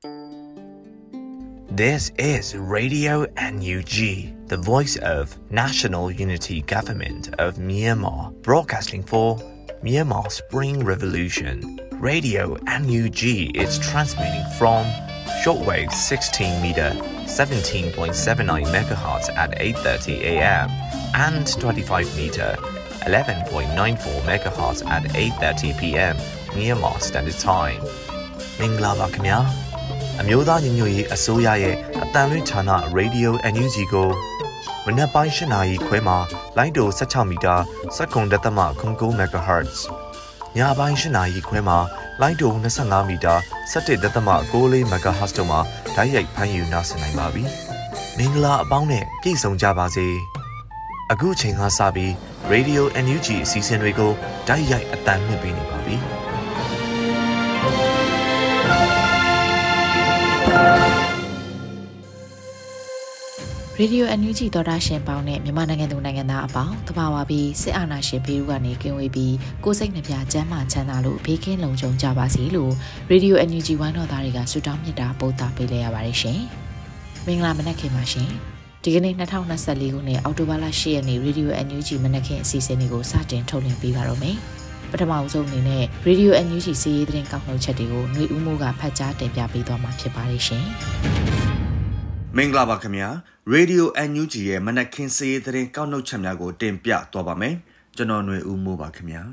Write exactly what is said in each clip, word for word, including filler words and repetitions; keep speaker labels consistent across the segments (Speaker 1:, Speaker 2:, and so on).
Speaker 1: This is Radio N U G, the voice of National Unity Government of Myanmar, broadcasting for Myanmar Spring Revolution. Radio N U G is transmitting from shortwave sixteen meter, seventeen point seven nine megahertz at eight thirty a m and twenty-five meter, eleven point nine four megahertz at eight thirty p m Myanmar Standard Time. Mingla baခင်ဗျာ အမျိုးသားညီညွတ်ရေးအစိုးရရဲ့အတန်လွင့်ဌာန Radio N U G ကိုမနက်ပိုင်း၈နာရီခွဲမှာလိုင်းတို၁၆မီတာစက္ကန့်တသမ၉၉ megahertz ညပိုင်း၈နာရီခွဲမှာလိုင်းတို၂၅မီတာ၁၁တသမ၉၄ megahertz တို့မှာဓာတ်ရိုက်ဖမ်းယူနားဆင်နိုင်ပါပြီ။မင်္ဂလာအပေါင်းနဲ့ပြည့်စုံကြပါစေ။အခုချိန်ကစပြီး Radio N U G အစီအစဉ်တွေကိုဓာတ်ရိုက်အတန်လွှင့်ပေးနေပါပြီ။
Speaker 2: Radio N U G သောတာရှင်ပေါင်းနဲ့မြန်မာနိုင်ငံသူနိုင်ငံသားအပေါင်းတဘာဝပြီးစစ်အာဏာရှင်ဘေးဥကနေကင်းဝေးပြီးကိုယ်စိတ်နှပြချမ်းသာချမ်းသာလို့ဘေးကင်းလုံခြုံကြပါစေလို့ Radio N U G ဝိုင်းတော်သားတွေကဆုတောင်းမေတ္တာပို့သပေးလိုက်ရပါတယ်ရှင်။မင်္ဂလာမနက်ခင်းပါရှင်။ဒီကနေ့၂၀၂၄ခုနှစ်အောက်တိုဘာလ၈ရက်နေ့ Radio N U G မနက်ခင်းအစီအစဉ်တွေကိုစတင်ထုတ်လွှင့်ပေးပါတော့မယ်။ပထမဆုံးအနေနဲ့ Radio N U G စီးရီးသတင်းကောက်နှုတ်ချက်တွေကိုຫນွေဦးမိုးကဖတ်ကြားတင်ပြပေးသွားမှာဖြစ်ပါတယ်ရှင်။
Speaker 3: မင်္ဂလာပါခင်ဗျာ Radio N U G ရဲ့မနက်ခင်းစီးရီးသတင်းကောက်နှုတ်ချက်များကိုတင်ပြသွားပါမယ်ကျွန်တော်ຫນွေဦးမိုးပါခင်ဗျာ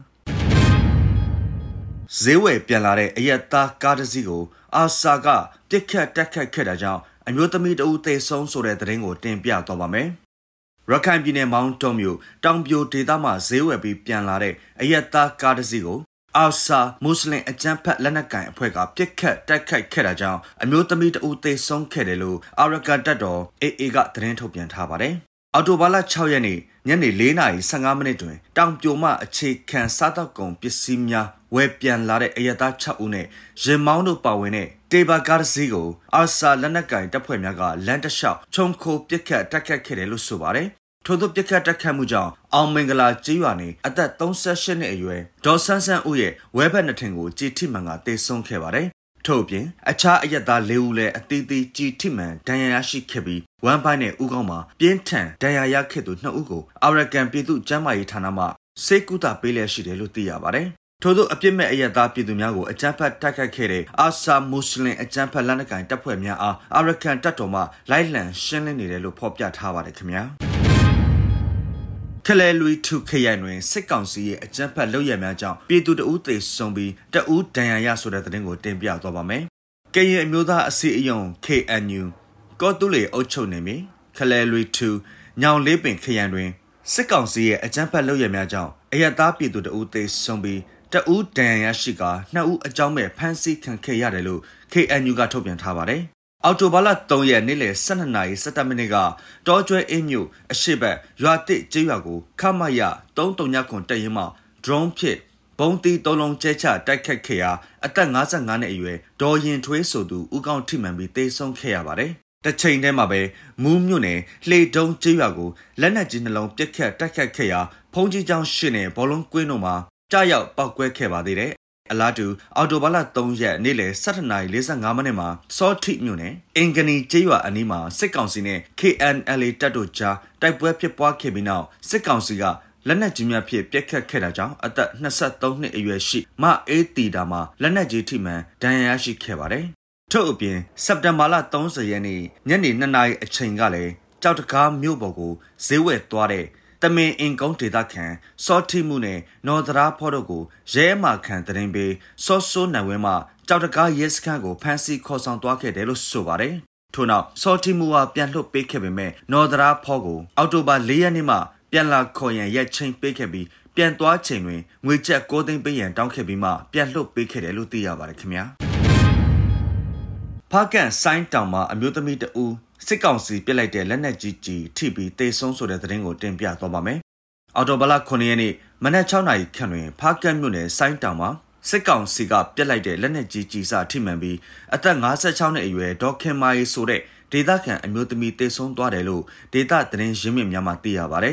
Speaker 3: ဈေးဝယ်ပြန်လာတဲ့အရက်သားကားတစ်စီးကိုအာဆာကပြစ်ခတ်တက်ခတ်ခဲ့တာကြောင့်အမျိုးသမီးတဦးသေဆုံးဆိုတဲ့သတင်းကိုတင်ပြသွားပါမယ်ရခိုင်ပြည်နယ်မောင်တုံမြို့တောင်ပြိုဒေသမှာဈေးဝယ်ပြီးပြန်လာတဲ့အရက်သားကားတစ်စီးကိုအာဆာမွတ်စလင်အကြမ်းဖက်လက်နက်ကိုင်အဖွဲ့ကပြစ်ခတ်တိုက်ခိုက်ခဲ့တာကြောင့်အမျိုးသမီးတဦးသေဆုံးခဲ့တယ်လို့အာရကန်တပ်တော် A A ကသတင်းထုတ်ပြန်ထားပါတယ်။အော်တိုဘာလ၆ရက်နေ့ညနေ၄နာရီ၁၅မိနစ်တွင်တောင်ပြိုမှအခြေခံစားတောက်ကုန်ပစ္စည်းများဝယ်ပြန်လာတဲ့အရက်သား၆ဦးနဲ့ရင်မောင်းတို့ပါဝင်တဲ့တေဘာကားစီကိုအာဆာလက်နက်ကိုင်တပ်ဖွဲ့များကလမ်းတစ်လျှောက်ချုံခိုပြစ်ခတ်တိုက်ခိုက်ခဲ့တယ်လို့ဆိုပါတယ်။ထို့သောပြစ်ခတ်တိုက်ခိုက်မှုကြောင့်အောင်မင်္ဂလာကျေးရွာနေအသက်၃၈နှစ်အရွယ်ဒေါ်ဆန်းဆန်းဦးရဲ့ဝဲဘက်နှစ်ထင်ကိုကြည်ထိမှန်ကတေဆုံးခဲ့ပါတယ်။ထို့အပြင်အခြားအရက်သား၄ဦးလည်းအသီးသီးကြည်ထိမှန်ဒဏ်ရာရရှိခဲ့ပြီးဝမ်ပိုင်းနဲ့ဦးခေါင်းမှာပြင်းထန်ဒဏ်ရာရခဲ့သူနှစ်ဦးကိုအာရကန်ပြည်သူ့ကျန်းမာရေးဌာနမှစေကူတာပေးလျက်ရှိတယ်လို့သိရပါတယ်။ထို့သောအပြစ်မဲ့အရက်သားပြည်သူများကိုအကြမ်းဖက်တိုက်ခိုက်ခဲ့တဲ့အာဆာမွတ်စလင်အကြမ်းဖက်လက်နက်ကိုင်တပ်ဖွဲ့များအားအာရကန်တပ်တော်မှလိုက်လံရှင်းလင်းနေတယ်လို့ဖော်ပြထားပါတယ်ခင်ဗျာ။ခလဲလူထုခရိုင်တွင်စစ်ကောင်စီရဲ့အကြမ်းဖက်လုပ်ရများကြောင့်ပြည်သူတအုပ်သေဆုံးပြီးတအုပ်ဒဏ်ရာရဆိုတဲ့သတင်းကိုတင်ပြသွားပါမယ်။ကရင်အမျိုးသားအစည်းအရုံး K N U ကောတူလေအုပ်ချုပ်နေပြီခလဲလူထုညောင်လေးပင်ခရိုင်တွင်စစ်ကောင်စီရဲ့အကြမ်းဖက်လုပ်ရများကြောင့်အရသားပြည်သူတအုပ်သေဆုံးပြီးတအုပ်ဒဏ်ရာရရှိကနှစ်ဦးအကြောင်းမဲ့ဖမ်းဆီးခံခဲ့ရတယ်လို့ K N U ကထုတ်ပြန်ထားပါတယ်။အော်တိုဘာလ၃ရက်နေ့လယ်၁၂နာရီ၁၁မိနစ်ကတောကျွဲအင်းမြို့အရှိတ်ရွာတစ်ကျေးရွာကိုခမရ၃၃ညခွန်တက်ရင်မှ drone ဖြင့်ဘုံတီသုံးလုံးကျဲချတိုက်ခတ်ခဲ့ရာအသက်၅၅နှစ်အရွယ်ဒေါ်ရင်ထွေးဆိုသူဦးကောင်းထိမှန်ပြီးတေဆုံးခဲ့ရပါတယ်။တစ်ချိန်တည်းမှာပဲမူးမြို့နယ်လှေတုံးကျေးရွာကိုလက်နက်ကြီးနှလုံးပစ်ခတ်တိုက်ခတ်ခဲ့ရာဖုံးကြီးကျောင်းရှိနေဘောလုံးကွင်းတို့မှာကြားရောက်ပောက်ကွဲခဲ့ပါသေးတယ်။အလားတူအော်တိုဘာလ၃ရက်နေ့လယ်၁၇နာရီ၄၅မိနစ်မှာစောထိမြို့နယ်အင်္ဂနီကျေးရွာအနီးမှာစစ်ကောင်စီနဲ့ K N L A တပ်တို့ကြားတိုက်ပွဲဖြစ်ပွားခဲ့ပြီးနောက်စစ်ကောင်စီကလက်နက်ကြီးများဖြင့်ပစ်ခတ်ခဲ့တာကြောင့်အသက်၂၃နှစ်အရွယ်ရှိမအေးတီတာမှာလက်နက်ကြီးထိမှန်ဒဏ်ရာရရှိခဲ့ပါတယ်။ထို့အပြင်စက်တင်ဘာလ၃၀ရက်နေ့ညနေ၂နာရီအချိန်ကလည်းကြောက်တကားမြို့ပေါ်ကိုဈေးဝယ်သွားတဲ့တမင်အင်ကုန်းဒေသခံစောထိမှုနဲ့နော်ဒရာဖော်တို့ကိုရဲမာခံတရင်ပေးစောဆိုးနိုင်ဝဲမှကြောက်တကားရဲစခန်းကိုဖမ်းဆီးခေါ်ဆောင်သွားခဲ့တယ်လို့ဆိုပါတယ်။ထို့နောက်စောထိမှုကပြန်လွှတ်ပေးခဲ့ပေမဲ့နော်ဒရာဖော်ကိုအောက်တိုဘာ၄ရက်နေ့မှပြန်လာခေါ်ရန်ရက်ချင်းပေးခဲ့ပြီးပြန်သွားချိန်တွင်ငွေကျပ်၉သိန်းပေးရန်တောင်းခဲ့ပြီးမှပြန်လွှတ်ပေးခဲ့တယ်လို့သိရပါတယ်ခင်ဗျာ။ဖားကန်ဆိုင်းတောင်မှာအမျိုးသမီးတဦးစစ်ကောင်စီပြစ်လိုက်တဲ့လက်နက်ကြီးကြီးထိပြီးတေဆုံးဆိုတဲ့သတင်းကိုတင်ပြသွားပါမယ်။အော်တိုဘလခုနှစ်ရက်နေ့မနက်၆နာရီခန့်တွင်ဖားကန်မြို့နယ်ဆိုင်းတောင်မှာစစ်ကောင်စီကပြစ်လိုက်တဲ့လက်နက်ကြီးကြီးစထိမှန်ပြီးအသက်၅၆နှစ်အရွယ်ဒေါခင်မာရီဆိုတဲ့ဒေသခံအမျိုးသမီးတေဆုံးသွားတယ်လို့ဒေသသတင်းရင်းမြစ်များမှသိရပါတယ်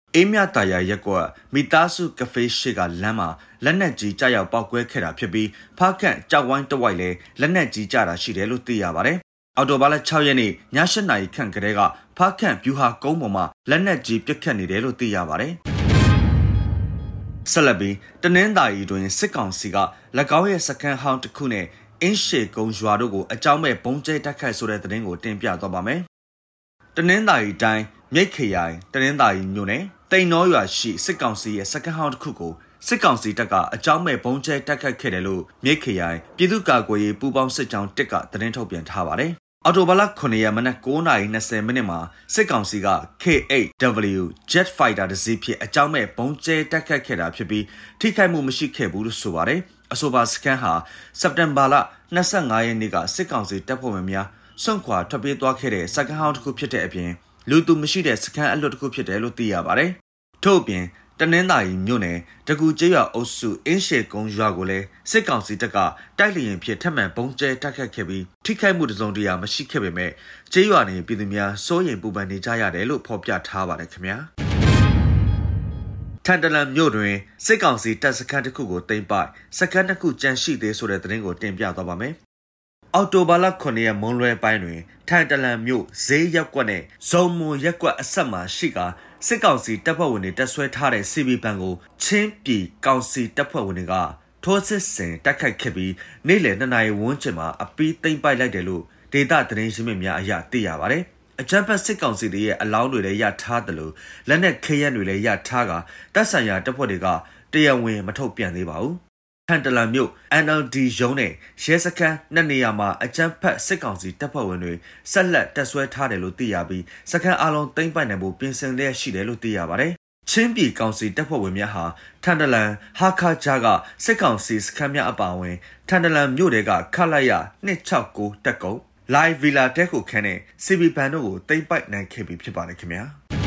Speaker 3: အေးမြတာယာရက်ကွက်မီတာစုကဖေးရှိကလမ်းမှာလက်နက်ကြီးကြားရောက်ပောက်ကွဲခဲ့တာဖြစ်ပြီးဖားခန့်ကြောက်ဝိုင်းတဝိုက်လဲလက်နက်ကြီးကြတာရှိတယ်လို့သိရပါတယ်။အော်တိုဘာလ၆ရက်နေ့ည၈နာရီခန့်ကတည်းကဖားခန့်ဗျူဟာကုန်းပေါ်မှာလက်နက်ကြီးပစ်ခတ်နေတယ်လို့သိရပါတယ်။ဆက်လက်ပြီးတနင်္သာရီတွင်စစ်ကောင်စီက၎င်းရဲ့စခန်းဟောင်းတစ်ခုနဲ့အင်းရှေကုန်းရွာတို့ကိုအကြောင်းမဲ့ဘုံကျဲတိုက်ခိုက်ဆိုတဲ့သတင်းကိုတင်ပြသွားပါမယ်။တနင်္သာရီတိုင်းမြိတ်ခရိုင်တနင်္သာရီမြို့နယ်တိန်နောရွာရှိစစ်ကောင်စီရဲ့စခန်းဟောင်းတစ်ခုကိုစစ်ကောင်စီတပ်ကအကြောင်းမဲ့ဘုံကျဲတိုက်ခိုက်ခဲ့တယ်လို့မြိတ်ခရိုင်ပြည်သူ့ကာကွယ်ရေးပူးပေါင်းစစ်ကြောင်းတစ်ကသတင်းထုတ်ပြန်ထားပါတယ်။အော်တိုဘာလ၉ရက်မနက်၉နာရီ၂၀မိနစ်မှာစစ်ကောင်စီက K ၈ W Jet Fighter တစ်စီးဖြင့်အကြောင်းမဲ့ဘုံကျဲတိုက်ခိုက်ခဲ့တာဖြစ်ပြီးထိခိုက်မှုမရှိခဲ့ဘူးလို့ဆိုပါတယ်။အဆိုပါစခန်းဟာစက်တင်ဘာလ၂၅ရက်နေ့ကစစ်ကောင်စီတပ်ဖွဲ့ဝင်များစွန့်ခွာထွက်ပြေးသွားခဲ့တဲ့စခန်းဟောင်းတစ်ခုဖြစ်တဲ့အပြင်လူသူမရှိတဲ့စခန်းအလွတ်တစ်ခုဖြစ်တယ်လို့သိရပါတယ်။ထို့အပြင်တနင်္သာရီမြို့နယ်တကူကျေးရွာအုပ်စုအင်းရှေကုန်းရွာကိုလည်းစစ်ကောင်စီတပ်ကတိုက်လျင်ဖြစ်ထပ်မံဘုံကျဲတိုက်ခတ်ခဲ့ပြီးထိခိုက်မှုတစုံတရာမရှိခဲ့ပေမဲ့ကျေးရွာနေပြည်သူများစိုးရိမ်ပူပန်နေကြရတယ်လို့ဖော်ပြထားပါတယ်ခင်ဗျာ။ထန်တလန်မြို့တွင်စစ်ကောင်စီတပ်စခန်းတစ်ခုကိုတင်ပိုက်စခန်းတစ်ခုကျန်ရှိသေးဆိုတဲ့သတင်းကိုတင်ပြသွားပါမယ်။အော်တိုဘာလ၉ရက်မွန်းလွဲပိုင်းတွင်ထန်တလန်မြို့ဈေးရက်ကွက်နဲ့ဇုံမွန်ရက်ကွက်အဆက်မှာရှိကစစ်ကောင်စီတပ်ဖွဲ့ဝင်တွေတပ်ဆွဲထားတဲ့စီဘီပန်ကိုချင်းပြည်ကောင်စီတပ်ဖွဲ့ဝင်တွေကထိုးစစ်ဆင်တိုက်ခိုက်ခဲ့ပြီးနေ့လယ်နှစ်နာရီဝန်းကျင်မှာအပီးသိမ့်ပိုက်လိုက်တယ်လို့ဒေသသတင်းရင်းမြစ်များအရသိရပါတယ်။အကြမ်းဖက်စစ်ကောင်စီတွေရဲ့အလောင်းတွေလည်းရထားတယ်လို့လက်နက်ခဲယမ်းတွေလည်းရထားကတပ်ဆိုင်ရာတပ်ဖွဲ့တွေကတရားဝင်မထုတ်ပြန်သေးပါဘူး။ထန်တလန်မြို့ N L D ရုံးနဲ့ရဲစခန်းနှစ်နေရာမှာအကြမ်းဖက်စစ်ကောင်စီတပ်ဖွဲ့ဝင်တွေဆက်လက်တပ်ဆွဲထားတယ်လို့သိရပြီးစခန်းအလုံးသိမ်းပိုက်နိုင်ဖို့ပြင်ဆင်လျက်ရှိတယ်လို့သိရပါတယ်။ချင်းပြည်ကောင်စီတပ်ဖွဲ့ဝင်များဟာထန်တလန်ဟာခါဂျာကစစ်ကောင်စီစခန်းများအပါအဝင်ထန်တလန်မြို့တွေကခလိုက်ရ၂၆၉တက်ကုန်းလိုင်ဗီလာတက်ကိုခန်းနဲ့စီဘီဘန်တို့ကိုသိမ်းပိုက်နိုင်ခဲ့ပြီဖြစ်ပါတယ်ခင်ဗျာ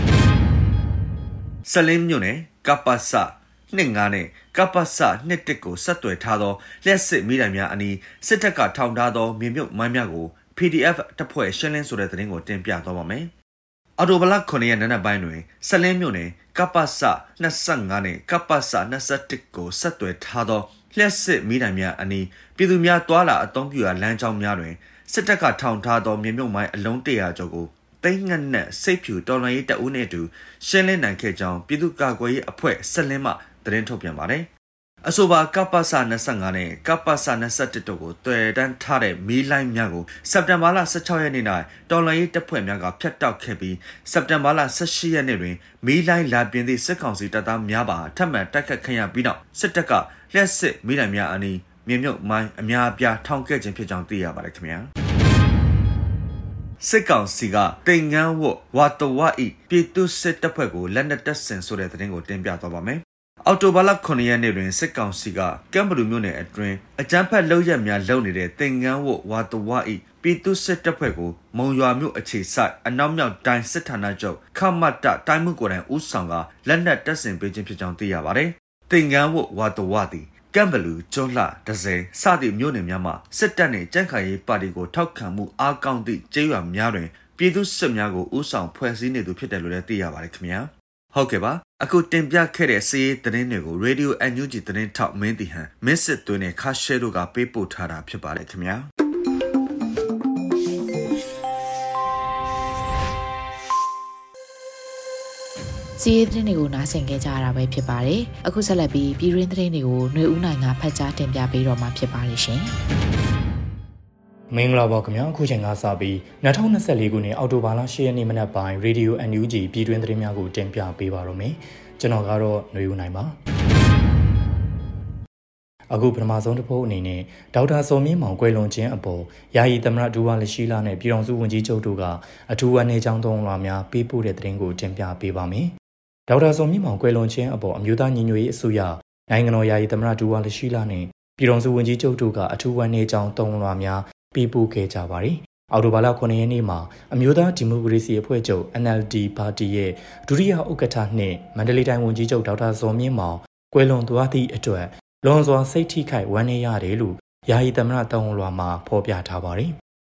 Speaker 3: ။ဆလင်းမြို့နယ်ကပ္ပစနှစ်ငါးနဲ့ကပ္ပစနှစ်တစ်ကိုဆက်သွယ်ထားသောလျှက်စစ်မိတိုင်များအနီးစစ်တပ်ကထောင်ထားသောမြေမြုပ်မိုင်းများကို P D F တပ်ဖွဲ့ရှင်းလင်းဆိုတဲ့သတင်းကိုတင်ပြသွားပါမယ်။အော်တိုဘလ၉ရက်နံနက်ပိုင်းတွင်ဆလင်းမြို့နယ်ကပ္ပစ၂၅နဲ့ကပ္ပစ၂၁ကိုဆက်သွယ်ထားသောလျှက်စစ်မိတိုင်များအနီးပြည်သူများတွာလာအုံပြရာလမ်းကြောင်းများတွင်စစ်တပ်ကထောင်ထားသောမြေမြုပ်မိုင်းအလုံးတရာကျော်ကိုသိန်းငတ်နဲ့စိတ်ဖြူတော်လှန်ရေးတပ်ဦးနဲ့အတူရှင်းလင်းနိုင်ခဲ့ကြောင်းပြည်သူ့ကာကွယ်ရေးအဖွဲ့ဆက်လင်းမှသတင်းထုတ်ပြန်ပါတယ်။အဆိုပါကပ္ပစ၂၅နဲ့ကပ္ပစ၂၁တို့ကိုတွေ့တန်းထားတဲ့မီးလိုင်းများကိုစက်တင်ဘာလ၁၆ရက်နေ့၌တော်လှန်ရေးတပ်ဖွဲ့များကဖျက်တောက်ခဲ့ပြီးစက်တင်ဘာလ၁၈ရက်နေ့တွင်မီးလိုင်းလာပြင်သည့်စစ်ကောင်စီတပ်သားများပါထပ်မံတိုက်ခတ်ခံရပြီးနောက်စစ်တပ်ကလျှက်စစ်မီးတိုင်များအနီးမြေမြုပ်မိုင်းအများအပြားထောင်ခဲ့ခြင်းဖြစ်ကြောင်းသိရပါတယ်ခင်ဗျာ။စစ်ကောင်စီကတိန်ငန်းဝတ်ဝါတဝဤပြည်သူစစ်တပ်ဖွဲ့ကိုလက်နက်တပ်ဆင်ဆိုတဲ့သတင်းကိုတင်ပြသွားပါမယ်။အော်တိုဘာလ၉ရက်နေ့တွင်စစ်ကောင်စီကကမ်ဘလူမြို့နယ်အတွင်းအကြမ်းဖက်လုပ်ရက်များလုပ်နေတဲ့တင်ငန်းဝတ်ဝါတဝဤပြည်သူစစ်တပ်ဖွဲ့ကိုမုံရွာမြို့အခြေစိုက်အနောက်မြောက်တိုင်းစစ်ဌာနချုပ်ခမတ်တတိုင်းမှုကိုယ်တိုင်ဦးဆောင်ကလက်နက်တပ်ဆင်ပေးခြင်းဖြစ်ကြောင်းသိရပါတယ်။တင်ငန်းဝတ်ဝါတဝသည်ကမ်ဘလူကျွန်းလှဒဇယ်စသည့်မြို့နယ်များမှာစစ်တပ်နှင့်ကြံ့ခိုင်ရေးပါတီကိုထောက်ခံမှုအားကောင်းသည့်ကျေးရွာများတွင်ပြည်သူစစ်များကိုဦးဆောင်ဖွဲ့စည်းနေသူဖြစ်တယ်လို့လည်းသိရပါတယ်ခင်ဗျာ။ဟုတ်ကဲ့ပါအခုတင်ပြခဲ့တဲ့စီးရေးသတင်းတွေကို Radio အန်ယူဂျီ သတင်းထောက်မင်းတီဟန်မစ်စစ်သွင်းနဲ့ခါရှဲတို့ကပေးပို့ထားတာဖြစ်ပါတယ်ခင်ဗျာ
Speaker 2: စီးရေးသတင်းတွေကိုနားဆင်ကြကြရတာပဲဖြစ်ပါတယ်အခုဆက်လက်ပြီးပြည်ရင်းသတင်းတွေကိုຫນွေဦးနိုင်ကဖတ်ကြားတင်ပြပေးတော့မှာဖြစ်ပါတယ်ရှင်
Speaker 4: မင်္ဂလာပါခင်ဗျာအခုချိန်ကစပြီး၂၀၂၄ခုနှစ်အောက်တိုဘာလ၈ရက်နေ့မနက်ပိုင်း Radio အန်ယူဂျီပြည်တွင်းသတင်းများကိုတင်ပြပေးပါရမယ်ကျွန်တော်ကတော့ຫນွေဦးနိုင်ပါအခုပထမဆုံးတစ်ပုဒ်အနေနဲ့ဒေါက်တာစော်မြင့်မောင်ကွယ်လွန်ခြင်းအပေါ်ယာယီသမ္မတဒူဝါလက်ရှိလာနဲ့ပြည်ထောင်စုဝန်ကြီးချုပ်တို့ကအထူးအနေကြောင်းသုံးလွှာများပေးပို့တဲ့သတင်းကိုတင်ပြပေးပါမယ်ဒေါက်တာစော်မြင့်မောင်ကွယ်လွန်ခြင်းအပေါ်အမျိုးသားညီညွတ်ရေးအစိုးရနိုင်ငံတော်ယာယီသမ္မတဒူဝါလက်ရှိလာနဲ့ပြည်ထောင်စုဝန်ကြီးချုပ်တို့ကအထူးအနေကြောင်းသုံးလွှာများပေးပို့ခဲ့ကြပါတယ်။အောက်တိုဘာလ၉ရက်နေ့မှာအမျိုးသားဒီမိုကရေစီအဖွဲ့ချုပ် N L D ပါတီရဲ့ဒုတိယဥက္ကဋ္ဌနှင့်မန္တလေးတိုင်းဝန်ကြီးချုပ်ဒေါက်တာဇော်မြင့်မောင်ကွယ်လွန်သွားသည့်အတွက်လွန်စွာစိတ်ထိခိုက်ဝမ်းနည်းရတယ်လို့ယာယီသမ္မတတောင်းလွှာမှာဖော်ပြထားပါတယ်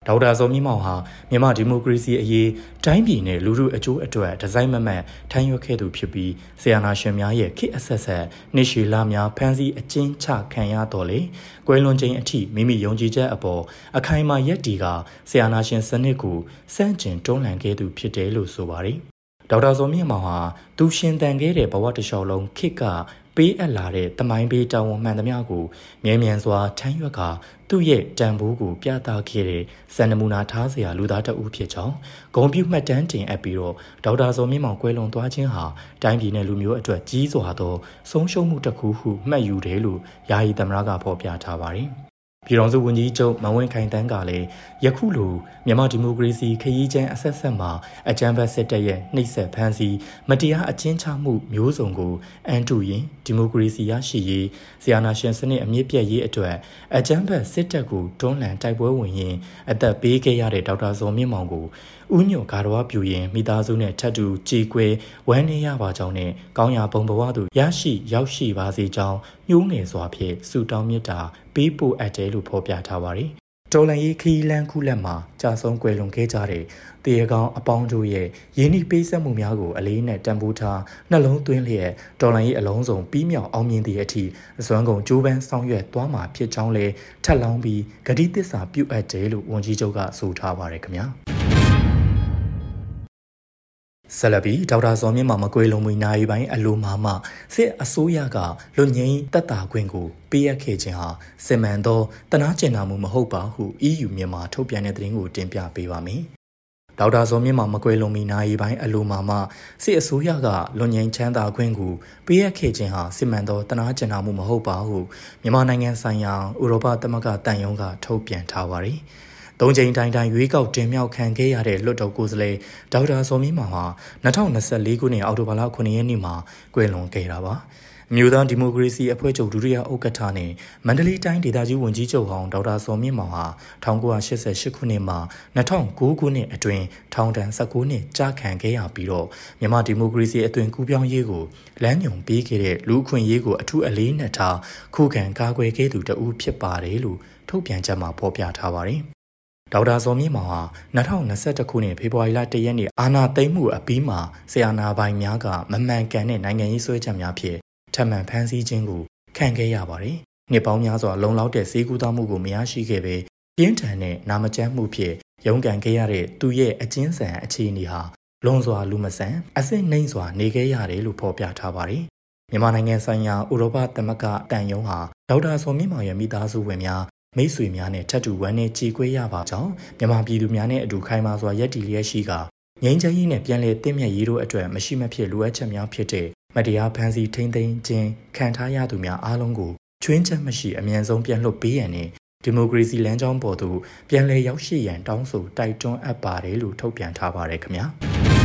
Speaker 4: ဒေါက်တာဇော်မြင့်မောင်ဟာမြန်မာဒီမိုကရေစီအရေးတိုင်းပြည်နဲ့လူထုအကျိုးအတွက်ဒီဇိုင်းမမတ်ထမ်းရွက်ခဲ့သူဖြစ်ပြီးဆီယနာရှင်များရဲ့ခေတ်အဆက်ဆက်နှိရှေလာများဖမ်းဆီးအကျဉ်းချခံရတော်လေကွယ်လွန်ခြင်းအထိမိမိယုံကြည်ချက်အပေါ်အခိုင်အမာရက်တီကဆီယနာရှင်စနစ်ကိုစန့်ကျင်တွန်းလှန်ခဲ့သူဖြစ်တယ်လို့ဆိုပါတယ်ဒေါက်တာဇော်မြင့်မောင်ဟာသူရှင်သန်ခဲ့တဲ့ဘဝတစ်လျှောက်လုံးခေတ်ကပေးအပ်လာတဲ့တမိုင်းပေးတာဝန်မှန်သမျှကိုမြဲမြံစွာထမ်းရွက်ကသူ့ရဲ့တန်ဖိုးကိုပြသခဲ့တဲ့စံနမူနာထားစရာလူသားတအုပ်ဖြစ်ကြောင်းဂုဏ်ပြုမှတ်တမ်းတင်အပ်ပြီးတော့ဒေါက်တာဇော်မြင့်မောင်ကွယ်လွန်သွားခြင်းဟာတိုင်းပြည်နယ်လူမျိုးအတွက်ကြီးစွာသောဆုံးရှုံးမှုတစ်ခုဟုမှတ်ယူတယ်လို့ယာယီသမ္မတကဖော်ပြထားပါတယ်ပြည်တော်စုဝန်ကြီးချုပ်မန်ဝင်းခိုင်တန်းကလည်းယခုလိုမြန်မာဒီမိုကရေစီခရီးကျမ်းအဆက်ဆက်မှာအကြမ်းဖက်စစ်တပ်ရဲ့နှိပ်စက်ဖမ်းဆီးမတရားအကျဉ်းချမှုမျိုးစုံကိုအန်တူရင်ဒီမိုကရေစီရရှိရေးဆီယနာရှင်စနစ်အမြင့်ပြည့်ရေးအတွက်အကြမ်းဖက်စစ်တပ်ကိုတွန်းလှန်တိုက်ပွဲဝင်ရင်အသက်ပေးခဲ့ရတဲ့ဒေါက်တာဇော်မြင့်မောင်ကိုဥညွတ်ကာရဝပြူရင်မိသားစုနဲ့ထပ်တူကြေကွဲဝမ်းနေရပါကြောင်းနဲ့ကောင်းရာဘုံဘဝသို့ရရှိရောက်ရှိပါစေကြောင်းညှိုးငယ်စွာဖြင့်ဆုတောင်းမေတ္တာပေးပို့အပ်တယ်လို့ဖော်ပြထားပါတယ်။တော်လန်ရေးခီးလန်းခုလက်မှာကြာဆုံးကွယ်လွန်ခဲ့ကြတဲ့တရေကောင်အပေါင်းတို့ရဲ့ရင်းနှီးပေးဆက်မှုများကိုအလေးနဲ့တန်ဖိုးထားနှလုံးသွင်းလျက်တော်လန်ရေးအလုံးစုံပြီးမြောက်အောင်မြင်သည့်အထိအစွမ်းကုန်ကြိုးပမ်းဆောင်ရွက်သွားမှာဖြစ်ကြောင်းလည်းထပ်လောင်းပြီးဂတိသစ္စာပြုအပ်တယ်လို့ဝန်ကြီးချုပ်ကဆိုထားပါတယ်ခင်ဗျာ။ဆလဘီဒေါက်တာဇော်မြင့်မောင်မကွေးလုံးမွေနိုင်ပိုင်းအလိုမာမှစစ်အစိုးရကလွတ်ငင်းတက်တာခွင့်ကိုပေးအပ်ခဲ့ခြင်းဟာစင်မှန်သောတနာကျင်နာမှုမဟုတ်ပါဟု အီးယူ မြန်မာထုတ်ပြန်တဲ့သတင်းကိုတင်ပြပေးပါမယ်။ဒေါက်တာဇော်မြင့်မောင်မကွေးလုံးမီနိုင်ပိုင်းအလိုမာမှစစ်အစိုးရကလွတ်ငင်းချမ်းသာခွင့်ကိုပေးအပ်ခဲ့ခြင်းဟာစင်မှန်သောတနာကျင်နာမှုမဟုတ်ပါဟုမြန်မာနိုင်ငံဆိုင်ရာဥရောပသမဂ္ဂတန်ယုံကထုတ်ပြန်ထားပါတယ်။သုံးချိန်တိုင်းတိုင်းရွေးကောက်တင်မြှောက်ခံခဲ့ရတဲ့လွှတ်တော်ကိုယ်စားလှယ်ဒေါက်တာဇော်မြင့်မောင်ဟာ၂၀၂၄ခုနှစ်အောက်တိုဘာလခုနှစ်ရက်နေ့မှာကွယ်လွန်ခဲ့တာပါအမျိုးသားဒီမိုကရေစီအဖွဲ့ချုပ်ဒုတိယဥက္ကဋ္ဌနဲ့မန္တလေးတိုင်းဒေသကြီးဝန်ကြီးချုပ်ဟောင်းဒေါက်တာဇော်မြင့်မောင်ဟာ၁၉၈၈ခုနှစ်မှာ၂၀၀၉ခုနှစ်အတွင်းထောင်ဒဏ်၁၉နှစ်ကြာခံခဲ့ရပြီးတော့မြန်မာဒီမိုကရေစီအသွင်ကူးပြောင်းရေးကိုလမ်းညွှန်ပေးခဲ့တဲ့လူ့အခွင့်အရေးကိုအထူးအလေးနက်ထားခုခံကာကွယ်ခဲ့သူတဦးဖြစ်ပါတယ်လို့ထုတ်ပြန်ချက်မှာဖော်ပြထားပါတယ်ဒေါက်တာဇော်မြင့်မောင်ဟာ၂၀၂၁ခုနှစ်ဖေဖော်ဝါရီလ၁ရက်နေ့အာဏာသိမ်းမှုအပြီးမှာဆီယနာပိုင်များကမမှန်ကန်တဲ့နိုင်ငံရေးဆွဲချက်များဖြင့်ထပ်မံဖမ်းဆီးခြင်းကိုခံခဲ့ရပါတယ်။နှစ်ပေါင်းများစွာလုံလောက်တဲ့ဈေးကူးသားမှုကိုမရရှိခဲ့ပေပြင်းထန်တဲ့နာမကျန်းမှုဖြင့်ရုန်းကန်ခဲ့ရတဲ့သူရဲ့အကျဉ်းဆန်အခြေအနေဟာလွန်စွာလူမဆန်အစစ်နှိမ့်စွာနေခဲ့ရတယ်လို့ဖော်ပြထားပါတယ်။မြန်မာနိုင်ငံဆိုင်ရာဥရောပသမဂ္ဂတန်ယုံဟာဒေါက်တာဇော်မြင့်မောင်ရဲ့မိသားစုဝင်များမိတ်ဆွေများနဲ့ထပ်တူဝမ်းနဲ့ကြေကွဲရပါကြောင်းမြန်မာပြည်သူများနဲ့အတူခိုင်မာစွာယက်တီလျက်ရှိကငြိမ်းချမ်းရေးနဲ့ပြန်လည်တင့်မြတ်ရေးတို့အတွက်မရှိမဖြစ်လိုအပ်ချက်များဖြစ်တဲ့မတရားဖမ်းဆီးထိန်းသိမ်းခြင်းခံထားရသူများအားလုံးကိုချွင်းချက်မရှိအမြန်ဆုံးပြန်လွှတ်ပေးရန်နဲ့ဒီမိုကရေစီလမ်းကြောင်းပေါ်သို့ပြန်လည်ရောက်ရှိရန်တောင်းဆိုတိုက်တွန်းအပ်ပါတယ်လို့ထုတ်ပြန်ထားပါတယ်ခင်ဗျာ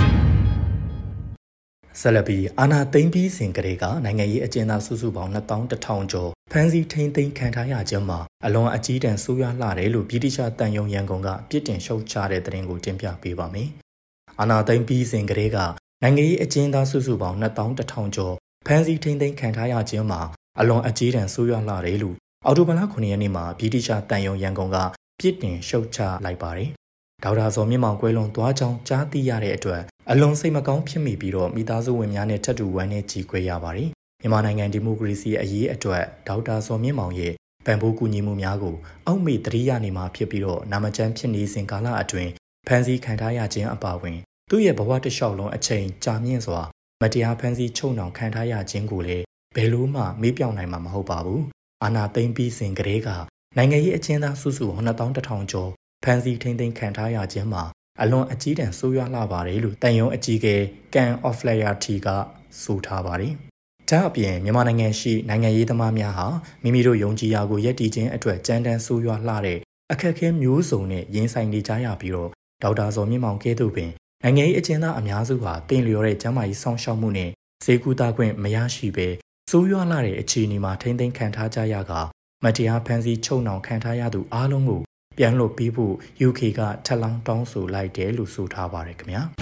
Speaker 4: ဆလဘီအာနာသိမ့်ပြီးစဉ်ကလေးကနိုင်ငံရေးအကျဉ်းသားစုစုပေါင်း၂၁၀၀၀ကျော်ဖမ်းဆီးထိန်းသိမ်းခံထားရခြင်းမှာအလွန်အကြီးတန်းဆိုးရွားလာတယ်လို့ဗြိတိရှတန်ယုံရန်ကုန်ကပြစ်တင်ရှုတ်ချတဲ့သတင်းကိုတင်ပြပေးပါမယ်။အာနာသိမ့်ပြီးစဉ်ကလေးကနိုင်ငံရေးအကျဉ်းသားစုစုပေါင်း၂၁၀၀၀ကျော်ဖမ်းဆီးထိန်းသိမ်းခံထားရခြင်းမှာအလွန်အကြီးတန်းဆိုးရွားလာတယ်လို့အောက်တိုဘာလခုနှစ်ရက်နေ့မှာဗြိတိရှတန်ယုံရန်ကုန်ကပြစ်တင်ရှုတ်ချလိုက်ပါတယ်။ဒေါက်တာဇော်မြင့်မောင်ကွယ်လွန်သွားကြောင်းကြားသိရတဲ့အတွက်အလွန်စိတ်မကောင်းဖြစ်မိပြီးတော့မိသားစုဝင်များနဲ့ထပ်တူဝမ်းနဲ့ကြေကွဲရပါတယ်။မြန်မာနိုင်ငံဒီမိုကရေစီအရေးအတွက်ဒေါက်တာဇော်မြင့်မောင်ရဲ့ပံ့ပိုးကူညီမှုများကိုအောက်မေ့တရိယာနေမှာဖြစ်ပြီးတော့နာမကျန်းဖြစ်နေစဉ်ကာလအတွင်းဖမ်းဆီးခံထားရခြင်းအပါအဝင်သူ့ရဲ့ဘဝတစ်လျှောက်လုံးအချိန်ကြာမြင့်စွာမတရားဖမ်းဆီးချုပ်နှောင်ခံထားရခြင်းကိုလည်းဘယ်လို့မှမေ့ပြောင်းနိုင်မှာမဟုတ်ပါဘူး။အာဏာသိမ်းပြီးစဉ်ကတည်းကနိုင်ငံရေးအကျဉ်းသားစုစု၂၁၀၀၀ကျော်ဖမ်းဆီးထိန်းသိမ်းခံထားရခြင်းမှာအလွန်အကြီးတန်းဆိုးရွားလာပါတယ်လို့တန်ယုံအကြီးကဲကန်အော့ဖလက်ယာတီကဆိုထားပါတယ်။ဒါအပြင်မြန်မာနိုင်ငံရှိနိုင်ငံရေးသမားများဟာမိမိတို့ယုံကြည်ရာကိုယက်တည်ခြင်းအတွက်ကြမ်းတမ်းဆိုးရွားလှတဲ့အခက်အခဲမျိုးစုံနဲ့ရင်ဆိုင်နေကြရပြီးတော့ဒေါက်တာဇော်မြင့်မောင်ကဲ့သို့ပင်နိုင်ငံရေးအကျဉ်းသားအများစုဟာတင်လျော်တဲ့ကျန်းမာရေးစောင့်ရှောက်မှုနဲ့ဈေးကူးသားခွင့်မရရှိဘဲဆိုးရွားလာတဲ့အခြေအနေမှာထိမ့်သိမ်းခံထားကြရကမတရားဖမ်းဆီးချုပ်နှောင်ခံထားရသူအားလုံးကိုပြန်လွှတ်ပေးဖို့ ယူ ကေ ကထပ်လောင်းတောင်းဆိုလိုက်တယ်လို့ဆိုထားပါတယ်ခင်ဗျာ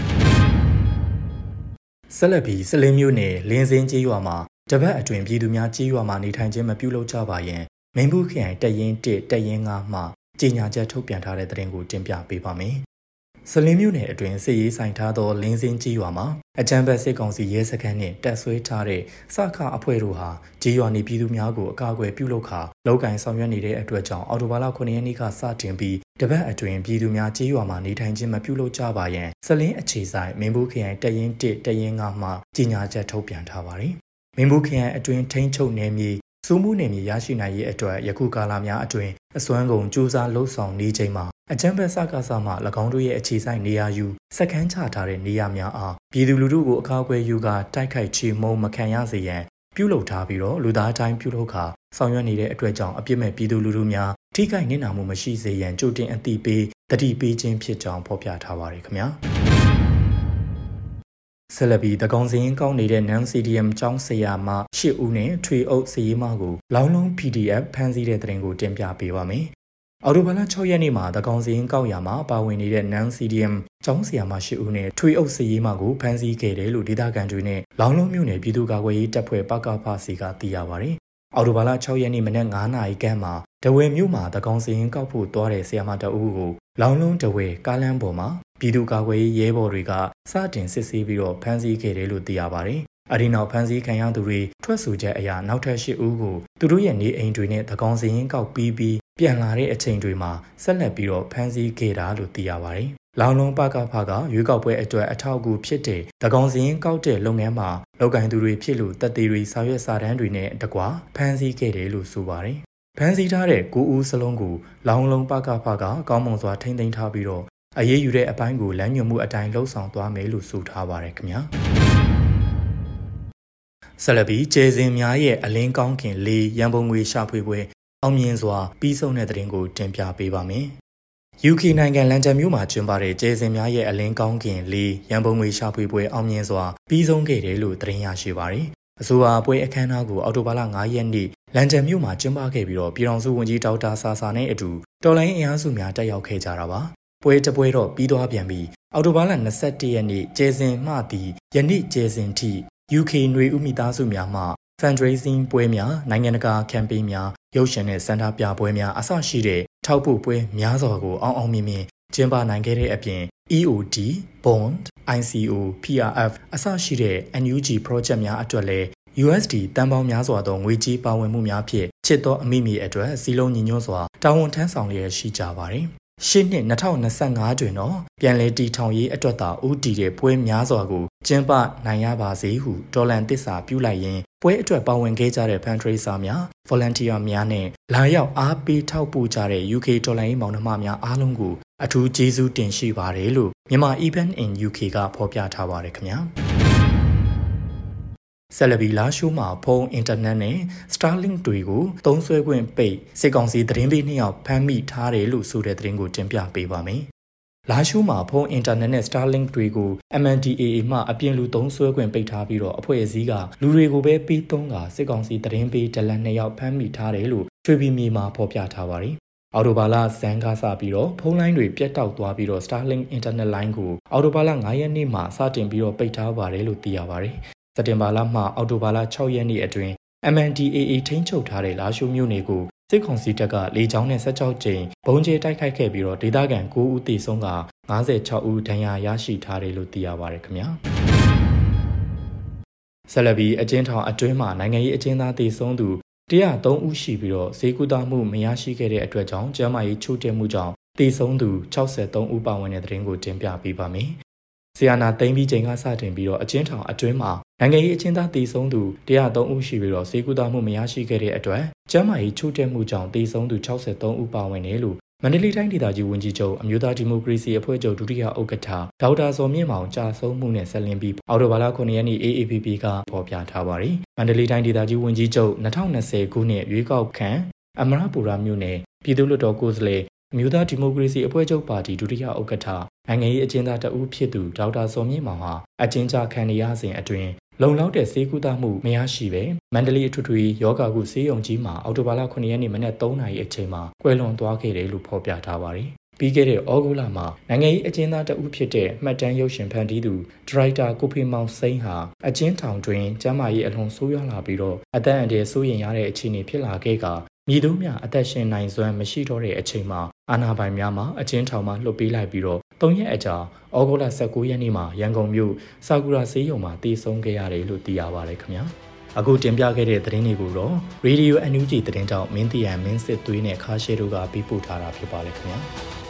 Speaker 4: ဆက်လက်ပြီးစလင်းမျိုးနယ်လင်းစင်းကျေးရွာမှာတပတ်အတွင်းပြည်သူများကျေးရွာမှာနေထိုင်ခြင်းမပြုလုပ်ကြပါရင်မင်းဘူးခရိုင်တပ်ရင်း၁တပ်ရင်း၅မှကြေညာချက်ထုတ်ပြန်ထားတဲ့သတင်းကိုတင်ပြပေးပါမယ်။စလင်းမြို့နယ်အတွင်းစစ်ရေးဆိုင်ထားသောလင်းစင်းကြီးရွာမှာအကြမ်းဖက်စစ်ကောင်စီရဲစခန်းနှင့်တပ်ဆွဲထားတဲ့စခအဖွဲ့တို့ဟာကြီးရွာနေပြည်သူများကိုအကာအကွယ်ပြုလုပ်ခါလောက်ကိုင်းဆောင်ရွက်နေတဲ့အတွက်ကြောင့်အော်တိုဘာလခုနှစ်ရက်နေ့ကစတင်ပြီးတပတ်အတွင်းပြည်သူများကြီးရွာမှာနေထိုင်ခြင်းမပြုလုပ်ကြပါရန်စလင်းအခြေဆိုင်မင်းဘူးခရိုင်တရင်တစ်တရင်ငါမှကြေညာချက်ထုတ်ပြန်ထားပါတယ်။မင်းဘူးခရိုင်အတွင်းထိန်းချုပ်နယ်မြေစုမှုနယ်မြေရရှိနိုင်ရေးအတွက်ယခုကာလများအတွင်းအစွမ်းကုန်ကြိုးစားလှုပ်ဆောင်နေချိန်မှာအကြမ်းဖက်စကားစမှ၎င်းတို့ရဲ့အခြေဆိုင်နေရာယူစခန်းချထားတဲ့နေရာများအားပြည်သူလူထုကိုအကာအကွယ်ယူကာတိုက်ခိုက်ချေမှုန်းမခံရစေရန်ပြုလုပ်ထားပြီးတော့လူသားတိုင်းပြုလုပ်ခါဆောင်ရွက်နေတဲ့အတွက်ကြောင့်အပြစ်မဲ့ပြည်သူလူထုများထိခိုက်နစ်နာမှုမရှိစေရန်ကြိုတင်အသိပေးတတိပေးခြင်းဖြစ်ကြောင်းဖော်ပြထားပါတယ်ခင်ဗျာဆက်လက်ပြီးတကောင်စင်းကောင်းနေတဲ့ နန် စီ ဒီ အမ် ကျောင်းဆရာမရှစ်ဦးနဲ့ထွေအုပ်စည်မကိုလောင်းလုံး ပီ ဒီ အက်ဖ် ဖမ်းဆီးတဲ့တဲ့တင်ကိုတင်ပြပေးပါမယ်။အော်တိုဘာလ၆ရက်နေ့မှာတကောင်စင်းကောက်ရမှာပါဝင်နေတဲ့ နန် စီ ဒီ အမ် ကျောင်းဆရာမရှစ်ဦးနဲ့ထွေအုပ်စည်မကိုဖမ်းဆီးခဲ့တယ်လို့ဒေသခံတွေနဲ့လောင်းလုံးမြို့နယ်ပြည်သူ့ကာကွယ်ရေးတပ်ဖွဲ့ပကဖစီကသိရပါတယ်။အော်တိုဘာလ၆ရက်နေ့မနက်၅နာရီခန့်မှာတဝဲမြို့မှာတကောင်စင်းကောက်ဖို့သွားတဲ့ဆရာမတအုပ်ကိုလောင်းလုံးတဝဲကားလမ်းပေါ်မှာပြည်သူ့ကာကွယ်ရေးရဲဘော်တွေကစတင်စစ်ဆေးပြီးတော့ဖမ်းဆီးခဲ့တယ်လို့သိရပါတယ်။အဲဒီနောက်ဖမ်းဆီးခံရသူတွေထွက်ဆိုချက်အရနောက်ထပ်ရှစ်ဦးကိုသူတို့ရဲ့နေအိမ်တွေနဲ့သကောင်စရင်ကောက်ပြီးပြီးပြန်လာတဲ့အချိန်တွေမှာဆက်လက်ပြီးတော့ဖမ်းဆီးခဲ့တာလို့သိရပါတယ်။လောင်လုံးပကဖကရွေးကောက်ပွဲအတွက်အထောက်အကူဖြစ်တဲ့သကောင်စရင်ကောက်တဲ့လုပ်ငန်းမှာလောက်ကိုင်းသူတွေဖြစ်လို့တပ်သေးတွေစာရွက်စာတမ်းတွေနဲ့တကွာဖမ်းဆီးခဲ့တယ်လို့ဆိုပါတယ်။ဖမ်းဆီးထားတဲ့ကိုဦးစလုံးကိုလောင်လုံးပကဖကကောင်းမွန်စွာထိန်းသိမ်းထားပြီးတော့အရေးယူတဲ့အပိုင်းကိုလမ်းညွှန်မှုအတိုင်းလှုပ်ဆောင်သွားမယ်လို့ဆိုထားပါတယ်ခင်ဗျာဆက်လက်ပြီးကျေစင်များရဲ့အလင်းကောင်းခင်လေးရန်ပုံငွေရှာဖွေပွဲအောင်မြင်စွာပြီးဆုံးတဲ့တဲ့တင်ကိုတင်ပြပေးပါမယ် ယူ ကေ နိုင်ငံလန်ဒန်မြို့မှာကျင်းပတဲ့ကျေစင်များရဲ့အလင်းကောင်းခင်လေးရန်ပုံငွေရှာဖွေပွဲအောင်မြင်စွာပြီးဆုံးခဲ့တယ်လို့သတင်းရရှိပါတယ်အဆိုပါပွဲအခမ်းအနားကိုအောက်တိုဘာလ၅ရက်နေ့လန်ဒန်မြို့မှာကျင်းပခဲ့ပြီးတော့ပြည်ထောင်စုဝန်ကြီးဒေါက်တာဆာဆာနဲ့အတူတော်လိုင်းအင်အားစုများတက်ရောက်ခဲ့ကြတာပါပွဲတပွဲတော့ပြီးသွားပြန်ပြီးအော်တိုဘာလ၂၁ရက်နေ့ကျေစင်မှသည်ယနေ့ကျေစင်ထိ ယူ ကေ ຫນွေဦးမိသားစုများမှ fundraising ပွဲများနိုင်ငံတကာ campaign များရုပ်ရှင်နဲ့စန္ဒပြပွဲများအစရှိတဲ့ထောက်ပို့ပွဲများစွာကိုအောင်အောင်မြင်မြင်ကျင်းပနိုင်ခဲ့တဲ့အပြင် အီ အို ဒီ Bond အိုင် စီ အို ပီ အာ် အက်ဖ် အစရှိတဲ့ အန် ယူ ဂျီ project များအတွက်လည်း ယူ အက်စ် ဒီ တန်ပေါင်းများစွာသောငွေကြေးပါဝင်မှုများဖြင့်ချစ်သောအမိမြေအတွက်စီလုံးညီညွတ်စွာတာဝန်ထမ်းဆောင်လျက်ရှိကြပါတယ်ရှေ့နှစ်၂၀၂၅တွင်တော့ပြန်လည်တည်ထောင်ရေးအတွက်သာဦးတည်တဲ့ပွဲများစွာကိုကျင်းပနိုင်ရပါစေဟုဒေါ်လန်သစ္စာပြုလိုက်ရင်ပွဲအတွက်ပါဝင်ခဲ့ကြတဲ့ fundraiser များ volunteer များနဲ့လာရောက်အားပေးထောက်ပံ့ကြတဲ့ ယူ ကေ ဒေါ်လာရေးမောင်နှမများအားလုံးကိုအထူးကျေးဇူးတင်ရှိပါတယ်လို့မြန်မာ Event in ယူ ကေ ကဖော်ပြထားပါတယ်ခင်ဗျာဆက်လက်ပြီးလာရှိုးမှာဖုန်းအင်တာနက်နဲ့ Starlink တွေကိုသုံးစွဲခွင့်ပိတ်စစ်ကောင်စီသတင်းပေးနှစ်ယောက်ဖမ်းမိထားတယ်လို့ဆိုတဲ့သတင်းကိုတင်ပြပေးပါမယ်။လာရှိုးမှာဖုန်းအင်တာနက်နဲ့ Starlink တွေကို အမ် အန် ဒီ အေ အေ မှအပြင်လူသုံးစွဲခွင့်ပိတ်ထားပြီးတော့အဖွဲ့အစည်းကလူတွေကိုပဲပေးသုံးကစစ်ကောင်စီသတင်းပေးဒလန်နှစ်ယောက်ဖမ်းမိထားတယ်လို့ချွေပြည်မြေမှာဖော်ပြထားပါတယ်။အော်တိုဘာလဇန်ကားစပြီးတော့ဖုန်းလိုင်းတွေပြတ်တောက်သွားပြီးတော့ Starlink Internet Line ကိုအော်တိုဘာလ၅ရက်နေ့မှာစတင်ပြီးတော့ပိတ်ထားပါတယ်လို့သိရပါတယ်။စက်တင်ဘာလမှအောက်တိုဘာလ၆ရက်နေ့အတွင်း အမ် အန် ဒီ အေ အေ ထိန်းချုပ်ထားတဲ့လာရှိုးမြို့နယ်ကိုစစ်ကောင်စီတပ်ကလေကြောင်းနဲ့၁၆ကြိမ်ဘုံကျဲတိုက်ခိုက်ခဲ့ပြီးတော့ဒေသခံ၉ဦးသေဆုံးက၅၆ဦးဒဏ်ရာရရှိထားတယ်လို့သိရပါတယ်ခင်ဗျာဆက်လက်ပြီးအကျဉ်းထောင်အတွင်းမှာနိုင်ငံရေးအကျဉ်းသားသေဆုံးသူ၁၀၃ဦးရှိပြီးတော့ဈေးကူတာမှုမရရှိခဲ့တဲ့အတွက်ကြောင့်ကျန်းမာရေးချို့တဲ့မှုကြောင့်သေဆုံးသူ၆၃ဦးပါဝင်တဲ့တဲ့တင်ကိုတင်ပြပေးပါမယ်ဆီယနာသိမ်းပြီးချိန်ကစတင်ပြီးတော့အကျဉ်းထောင်အတွင်းမှာနိုင်ငံရေးအကျဉ်းသားတည်ဆုံးသူ၁၀၃ဦးရှိပြီးတော့ဈေးကူတာမှုမရရှိခဲ့တဲ့အတွက်ကျန်းမာရေးချို့တဲ့မှုကြောင့်တည်ဆုံးသူ၆၃ဦးပါဝင်တယ်လို့မန္တလေးတိုင်းဒေသကြီးဝန်ကြီးချုပ်အမျိုးသားဒီမိုကရေစီအဖွဲ့ချုပ်ဒုတိယဥက္ကဋ္ဌဒေါက်တာဇော်မြင့်မောင်ကြာဆုံးမှုနဲ့ဆက်လင်းပြီးအော်တိုဘာလခုနှစ်ရက်နေ့ အေ အေ ပီ ပီ ကဖော်ပြထားပါတယ်။မန္တလေးတိုင်းဒေသကြီးဝန်ကြီးချုပ်၂၀၂၀ခုနှစ်ရွေးကောက်ခံအမရပူရမြို့နယ်ပြည်သူ့လွှတ်တော်ကိုယ်စားလှယ်အမျိုးသားဒီမိုကရေစီအဖွဲ့ချုပ်ပါတီဒုတိယဥက္ကဋ္ဌနိုင်ငံရေးအကျဉ်းသားတဦးဖြစ်သူဒေါက်တာဇော်မြင့်မောင်ဟာအကျဉ်းချခံရစဉ်အတွင်းလုံလောက်တဲ့ဆေးကုသမှုမရရှိပဲမန္တလေးအထွေထွေယောဂကုဆေးရုံကြီးမှာအောက်တိုဘာလခုနှစ်ရက်နေ့မနက်၃နာရီအချိန်မှာကွယ်လွန်သွားခဲ့တယ်လို့ဖော်ပြထားပါတယ်။ပြီးခဲ့တဲ့ဩဂုတ်လမှာနိုင်ငံရေးအကျဉ်းသားတဦးဖြစ်တဲ့မှတ်တမ်းရုပ်ရှင်ဖန်တီးသူဒရိုက်တာကိုဖေမောင်စိန်ဟာအကျဉ်းထောင်တွင်ကျန်းမာရေးအလွန်ဆိုးရွားလာပြီးတော့အသက်အန္တရာယ်ဆိုးရင်ရတဲ့အခြေအနေဖြစ်လာခဲ့ကမြည်သူများအသက်ရှင်နိုင်စွမ်းမရှိတော့တဲ့အချိန်မှာအာဏာပိုင်များမှအချင်းထောင်မှလွှတ်ပေးလိုက်ပြီးတော့သုံးရက်အကြာဩဂုတ်လ၁၉ရက်နေ့မှာရန်ကုန်မြို့စာကူရာဆေးရုံမှာတည်ဆုံးခဲ့ရတယ်လို့သိရပါတယ်ခင်ဗျာအခုတင်ပြခဲ့တဲ့သတင်းတွေကိုတော့ Radio အန်ယူဂျီ သတင်းတောက်မင်းတီယန်မင်းစစ်သွေးနဲ့ခါရှေတို့ကပေးပို့ထားတာဖြစ်ပါတယ်ခင်ဗျာ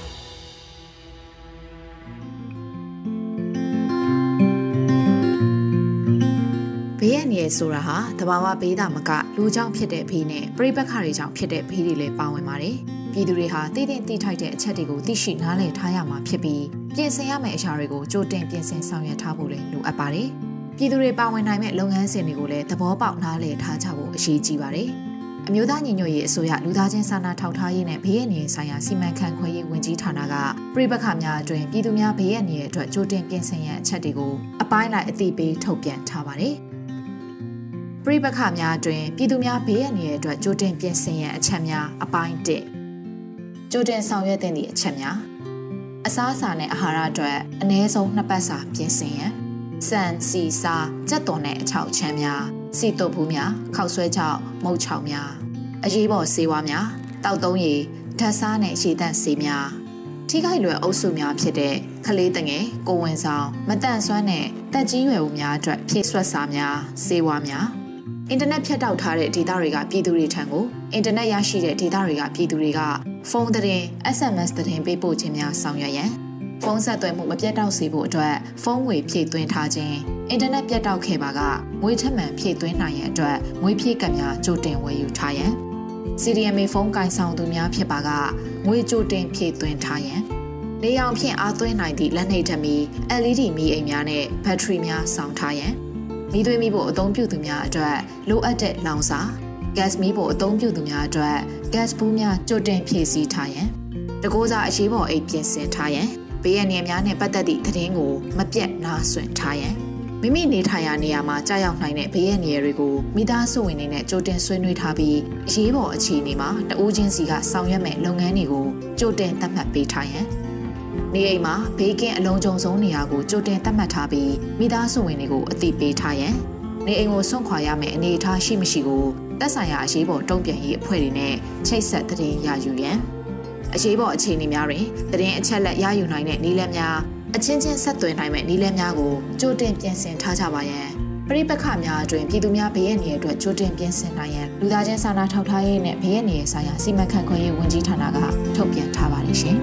Speaker 2: ဘေးရန်ရဲ့ဆိုတာဟာတဘာဝဘေးတာမကလူကြောင့်ဖြစ်တဲ့ဘေးနဲ့ပြိပက္ခတွေကြောင့်ဖြစ်တဲ့ဘေးတွေလည်းပါဝင်ပါတယ်။ပြည်သူတွေဟာတည်တည်တည်ထိုက်တဲ့အချက်တွေကိုသိရှိနားလည်ထားရမှာဖြစ်ပြီးပြင်ဆင်ရမယ့်အရာတွေကိုကြိုတင်ပြင်ဆင်ဆောင်ရွက်ထားဖို့လည်းလိုအပ်ပါတယ်။ပြည်သူတွေပါဝင်နိုင်မယ့်လုပ်ငန်းစဉ်တွေကိုလည်းသဘောပေါက်နားလည်ထားကြဖို့အရေးကြီးပါတယ်။အမျိုးသားညီညွတ်ရေးအစိုးရလူသားချင်းစာနာထောက်ထားရေးနဲ့ဘေးရန်ရဲ့ဆိုင်ရာစီမံခန့်ခွဲရေးဝန်ကြီးဌာနကပြိပက္ခများအတွင်းပြည်သူများဘေးရန်ရဲ့အတွက်ကြိုတင်ပြင်ဆင်ရန်အချက်တွေကိုအပိုင်းလိုက်အသိပေးထုတ်ပြန်ထားပါတယ်။ပြိပက္ခများအတွင်းပြည်သူများဘေးအန္တရာယ်အတွက်ကြိုတင်ပြင်ဆင်ရန်အချက်များအပိုင်း၁ကြိုတင်ဆောင်ရွက်သင့်သည့်အချက်များအစားအစာနဲ့အာဟာရအတွက်အနည်းဆုံးနှစ်ပတ်စာပြင်ဆင်ရန်စံစီစာကြက်သွန်နဲ့အချောက်ချမ်းများစီတုပ်ဘူးများခောက်ဆွဲချောက်မုတ်ချောက်များအရေးပေါ်ဆေးဝါးများတောက်သုံးရည်ဓာတ်စားနဲ့ရေသန့်ဆေးများထိခိုက်လွယ်အုပ်စုများဖြစ်တဲ့ကလေးတငယ်ကိုဝင်ဆောင်မတန့်ဆွမ်းနဲ့တက်ကြီးရွယ်ဦးများအတွက်ဖြည့်ဆွတ်စာများဆေးဝါးများအင်တာနက်ဖြတ်တောက်ထားတဲ့ဒေတာတွေကပြည်သူတွေထံကိုအင်တာနက်ရရှိတဲ့ဒေတာတွေကပြည်သူတွေကဖုန်းသတင်း အက်စ် အမ် အက်စ် သတင်းပေးပို့ခြင်းများဆောင်ရွက်ရန်ဖုန်းဆက်သွယ်မှုမပြတ်တောက်စေဖို့အတွက်ဖုန်းငွေဖြည့်သွင်းထားခြင်းအင်တာနက်ပြတ်တောက်ခဲ့ပါကငွေထက်မှန်ဖြည့်သွင်းနိုင်ရန်အတွက်ငွေဖြည့်ကပ်များကြိုတင်ဝယ်ယူထားရန် စီ ဒီ အမ် အေ ဖုန်းကင်ဆောင်သူများဖြစ်ပါကငွေကြိုတင်ဖြည့်သွင်းထားရန်နေအောင်ဖြင့်အားသွင်းနိုင်သည့်လက်နှိပ်ဓာတ်မီ အယ် အီ ဒီ မီအိမ်များနဲ့ဘက်ထရီများဆောင်ထားရန်မိသွေးမိဖို့အသုံးပြုသူများအတွက်လိုအပ်တဲ့လောင်စာဂက်စ်မီးဖို့အသုံးပြုသူများအတွက်ဂက်စ်ဘူးများကြိုတင်ဖြည့်ဆည်းထားရန်တကိုးစားအရေးပေါ်အိတ်ပြင်ဆင်ထားရန်ဘေးရန်နေများနဲ့ပတ်သက်သည့်သတင်းကိုမပြတ်နားဆွင့်ထားရန်မိမိနေထိုင်ရာနေရာမှာကြားရောက်နိုင်တဲ့ဘေးရန်နေတွေကိုမိသားစုဝင်တွေနဲ့ကြိုတင်ဆွေးနွေးထားပြီးအရေးပေါ်အခြေအနေမှာတဦးချင်းစီကဆောင်ရွက်မဲ့လုပ်ငန်းတွေကိုကြိုတင်သတ်မှတ်ပေးထားရန်နေအိမ်မှာဘေးကင်းအလုံးစုံဆုံးနေရာကိုကြိုတင်သတ်မှတ်ထားပြီးမိသားစုဝင်တွေကိုအသိပေးထားရန်နေအိမ်ကိုဆွန့်ခွာရမယ့်အနေအထားရှိမရှိကိုသက်ဆိုင်ရာအရေးပေါ်တုံ့ပြန်ရေးအဖွဲ့တွေနဲ့ချိတ်ဆက်သတင်းရယူရန်အရေးပေါ်အခြေအနေများတွင်သတင်းအချက်အလက်ရယူနိုင်တဲ့နည်းလမ်းများအချင်းချင်းဆက်သွယ်နိုင်မယ့်နည်းလမ်းများကိုကြိုတင်ပြင်ဆင်ထားကြပါရန်ပရိပက္ခများအတွင်းပြည်သူများဘေးရန်နေအတွက်ကြိုတင်ပြင်ဆင်နိုင်ရန်လူသားချင်းစာနာထောက်ထားရေးနဲ့ဘေးရန်နေဆိုင်ရာစီမံခန့်ခွဲရေးဝန်ကြီးဌာနကထုတ်ပြန်ထားပါတယ်ရှင်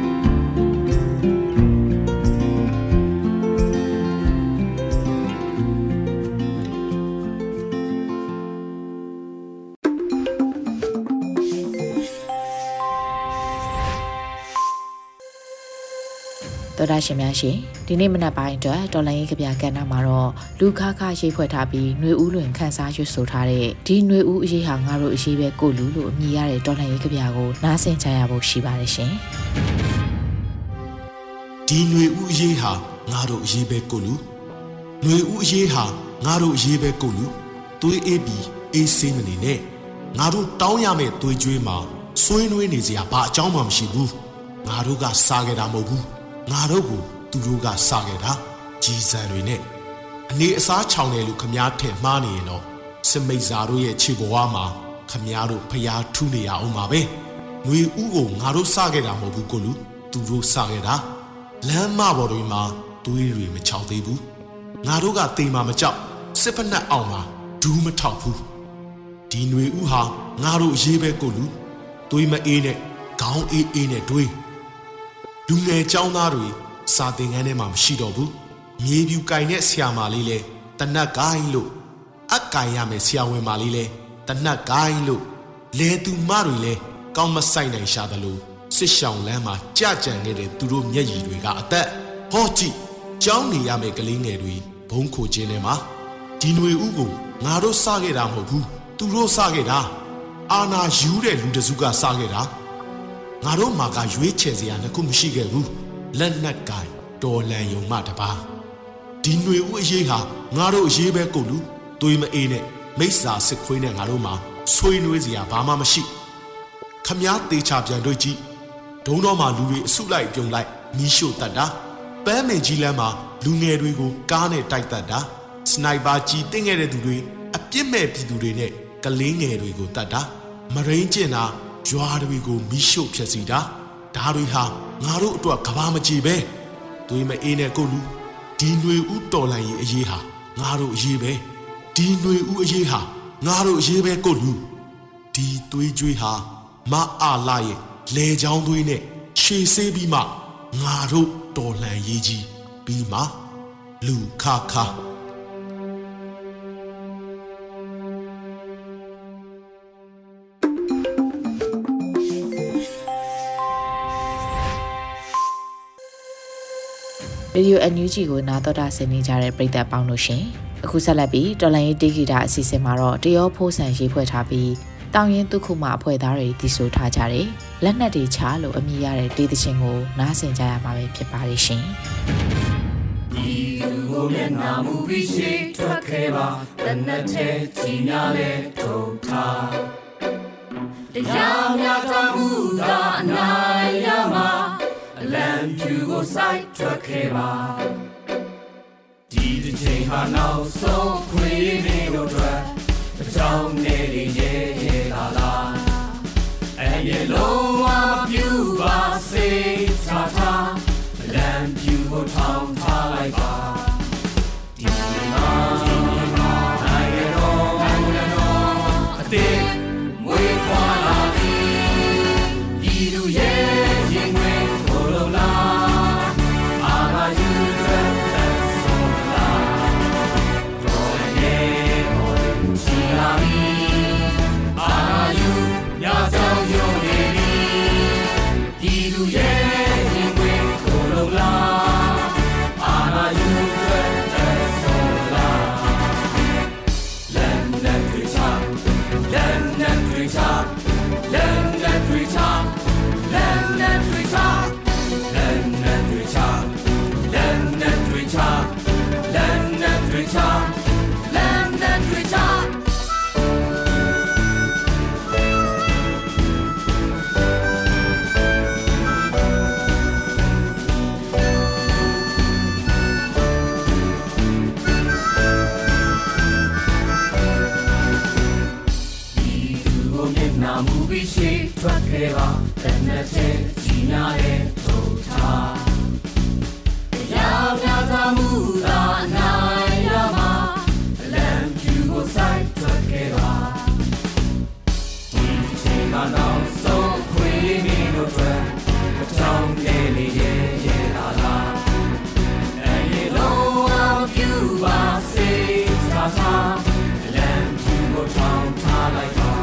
Speaker 2: တော်ဒါရှင်များရှင်ဒီနေ့မနက်ပိုင်းအတွက်တော်လိုင်းရေးကြပြကဏ္ဍမှာတော့လူခါခါရေးဖွဲ့ထားပြီးຫນွေဦးလွင်ခန်းစားရွတ်ဆိုထားတဲ့ဒီຫນွေဦးအရေးဟာငါတို့အရေးပဲကိုလူလို့အမည်ရတဲ့တော်လိုင်းရေးကြပြကိုနားဆင်ကြရဖို့ရှိပါတယ်ရှင်
Speaker 5: ဒီຫນွေဦးအရေးဟာငါတို့အရေးပဲကိုလူຫນွေဦးအရေးဟာငါတို့အရေးပဲကိုလူသွေးအေးပြီးအေးဆေးမနေနဲ့ငါတို့တောင်းရမယ့်သွေးကြွေးမှာဆွေးနွေးနေစရာဘာအကြောင်းမှမရှိဘူးငါတို့ကစားခဲ့တာမဟုတ်ဘူးငါတို့ကိုသူတို့ကစားခဲ့တာကြီးစံတွေနဲ့အနေအစားချောင်တယ်လို့ခမားထင်မှားနေရင်တော့စမိတ်စာတို့ရဲ့ခြေဘဝမှာခမားတို့ဖျားထူးနေရအောင်ပါပဲຫນွေဦးကိုငါတို့စားခဲ့တာမဟုတ်ဘူးကိုလူသူတို့စားခဲ့တာလမ်းမပေါ်တွေမှာသွေးတွေမချောက်သေးဘူးငါတို့ကတိမ်မာမကြောက်စစ်ဖက်နှက်အောင်မှာဒူးမထောက်ဘူးဒီຫນွေဦးဟာငါတို့အရေးပဲကိုလူသွေးမအေးနဲ့ခေါင်းအေးအေးနဲ့တွေးလူငယ်ចောင်းသားတွေစာသင်ခန်းထဲမှာမရှိတော့ဘူးမြေပြူကင်တဲ့ဆရာမလေးလဲတနတ်ကိုင်းလို့အကင်ရမယ်ဆရာဝန်မလေးလဲတနတ်ကိုင်းလို့လဲသူမတွေလဲကောင်းမဆိုင်နိုင်ရှာတယ်လို့စစ်ရှောင်းလမ်းမှာကြကြံနေတဲ့သူတို့မျက်ရည်တွေကအသက်ဟောကြည့်ကျောင်းနေရမယ်ကလေးငယ်တွေဘုံခိုခြင်းထဲမှာဒီຫນွေဥကိုငါတို့စားခဲ့တာမဟုတ်ဘူးသူတို့စားခဲ့တာအာနာယူတဲ့လူတစုကစားခဲ့တာငါတို့မှာကရွေးချယ်စရာတစ်ခုမရှိခဲ့ဘူးလက်နက်ကင်တော်လန်ယုံမှတပါဒီຫນွေဥအရေးဟာငါတို့အရေးပဲကိုလူသွေးမအေးနဲ့မိစ္ဆာစစ်ခွေးနဲ့ငါတို့မှာဆွေးနွေးစရာဘာမှမရှိခမားသေးချပြန်တွေ့ကြည့်ဒုံတော်မှာလူတွေအစုလိုက်ပြုံလိုက်မီးရှို့တတ်တာပန်းမင်ကြီးလမ်းမှာလူငယ်တွေကိုကားနဲ့တိုက်တတ်တာစနိုက်ပါကြီးတင်းခဲ့တဲ့သူတွေအပြစ်မဲ့ပြည်သူတွေနဲ့ကလေးငယ်တွေကိုတတ်တာမရင်းကျင်တာရွာတွေကိုမီးရှို့ဖျက်ဆီးတာဒါတွေဟာငါတို့အတွက်ကဘာမကြည့်ပဲသွေးမအေးနဲ့ကိုလူဒီຫນွေဥတော်လိုက်ရေးအရေးဟာငါတို့အရေးပဲဒီຫນွေဥအရေးဟာငါတို့အရေးပဲကိုလူဒီသွေးကြွေးဟာမအားလာရဲ့လေချောင်းသွေးနဲ့ရှေ့ဆေးပြီးမှငါတို့တော်လှန်ရေးကြီးပြီးမှလူခခ
Speaker 2: ရေဒီယို အန် ယူ ဂျီ ကိုနားတော်တာဆင်နေကြတဲ့ပရိသတ်ပေါင်းတို့ရှင်အခုဆက်လက်ပြီးတော်လိုင်းရေးတေးဂီတာအစီအစဉ်မှာတော့တရောဖိုးဆန်ရေးဖွဲ့ထားပြီးတောင်ရင်တုခုမှအဖွဲ့သားတွေတည်ဆိုထားကြတယ်လက်နက်တွေချလို့အမိရတဲ့တေးသချင်းကိုနားဆင်ကြရမှာပဲဖြစ်ပါတယ်ရှင်
Speaker 6: ဒီလူကိုမျက်နှာမူပြီးရှိထွက်ခဲ့ပါလက်နက်ထဲကြီးများလဲထုတ်ထားတရားများတော်မူသောအနိုင်ရမှာအလံဖြူကိုစိုက်ထွက်ခဲ့ပါဒီတစ်ချိန်ဟာနောက်ဆုံးခွေးနေတို့အတွက်အကြောင်းနဲ့ရဲရဲလာလာအဲ့ဒီလုံးဝမပြူပါစေချာချာအလံဖြူကိုထောင်ထားလိုက်ပါဒီမှာဒီမှာနိုင်ရတော့နိုင်ရတော့အသေးမွေးခွာလာပြီဒီလူရဲ့ရင်ခွင်ကိုလုံးလာအာလာယူတဲ့ဆိုလာတော့ရဲ့ဘောချီလာပြီအာလာယူညကြောင်ယုံနေပြီဒီလူရဲ့ရင်ခွင်ကိုလုံးလာအာလာယူတဲ့ဆိုလာလက်လက်တွေချလက်လက်တွေချလက်လက်တွေချလက်လက်တွေချလက်လက်တွေချလက်လက်တွေချလက်လက်တွေချလက်လက်တွေချနာမူပြီးရှိထွက်ခဲ့ပါတနက်တည်းကြီးများတဲ့ထုတ်ထားတရားများသာမူသာနိုင်ရမှာအလံဖြူကိုစိုက်ထွက်ခဲ့ပါဒီချိန်ကနောက်ဆုံးခွေးနေတို့အတွက်အကြောင်းလေးလေးရဲရဲလာလာအဲ့ဒီလုံးဝပြူပါစေချာချာအလံဖြူကိုထောင်ထားလိုက်ပါ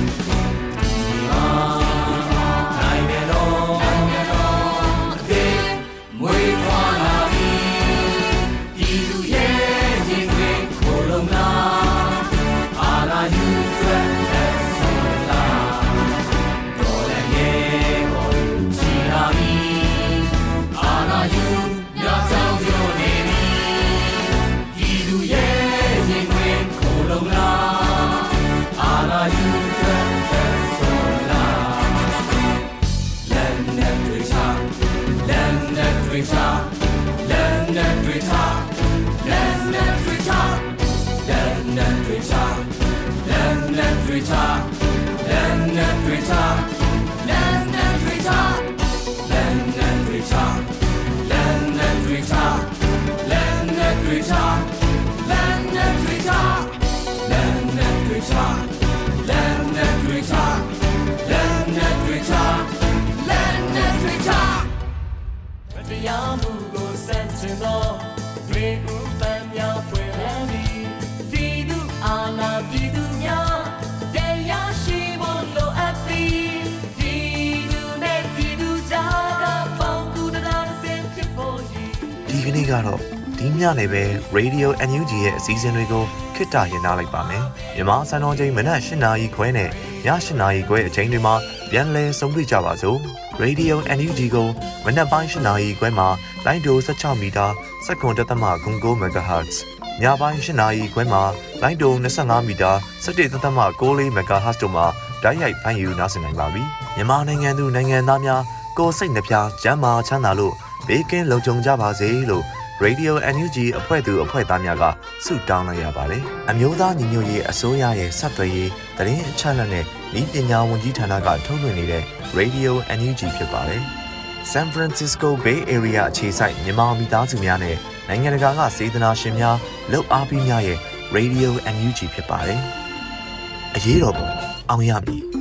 Speaker 6: တရားမှုကိုစန့်ကျင်သောရေဦးပန်းများပွင့်လန်းသည်ဒီလူအာနာပြည်သူများတရားရှိဖို့လိုအပ်သည်ဒီလူနဲ့ပြည်သူကြားကပေါင်းကူတရားစင်ဖြစ်ဖို့ရည်
Speaker 1: ဒီကနေ့ကတော့ဒီညနေပဲ Radio အန် ယူ ဂျီ ရဲ့အစည်းအဝေးတွေကိုခਿੱတရနာလိုက်ပါမယ်မြန်မာစံတော်ချိန်မနက်၈နာရီခွဲနဲ့ည၈နာရီခွဲအချိန်တွေမှာပြန်လည်ဆုံတွေ့ကြပါစို့Radio အန် ယူ ဂျီ ကိုမနက်ပိုင်း၈နာရီခွဲမှာလိုင်းဒို၁၆မီတာစက္ကန့်တသမ၉၉ MHz ညပိုင်း၈နာရီခွဲမှာလိုင်းဒို၂၅မီတာ၁၁တသမ၉၄ MHz တို့မှာဓာတ်ရိုက်ဖမ်းယူနားဆင်နိုင်ပါပြီမြန်မာနိုင်ငံသူနိုင်ငံသားများကိုယ်စိတ်နှပြကျန်းမာချမ်းသာလို့ဘေးကင်းလုံခြုံကြပါစေလို့ Radio အန် ယူ ဂျီ အဖွဲ့သူအဖွဲ့သားများကဆုတောင်းလိုက်ရပါတယ်။အမျိုးသားညီညွတ်ရေးအစိုးရရဲ့စက်သွယ်ရေးသတင်းအချက်အလက်နဲ့ဤပညာဝန်ကြီးဌာနကထုတ်လွှင့်နေတဲ့ Radio အန် ယူ ဂျီ ဖြစ်ပါတယ်။ San Francisco Bay Area အခြေစိုက်မြန်မာမိသားစုများနဲ့နိုင်ငံတကာကစေတနာရှင်များလုပ်အားပေးများရဲ့ Radio အန် ယူ ဂျီ ဖြစ်ပါတယ်။အရေးတော်ပုံအောင်ရမည်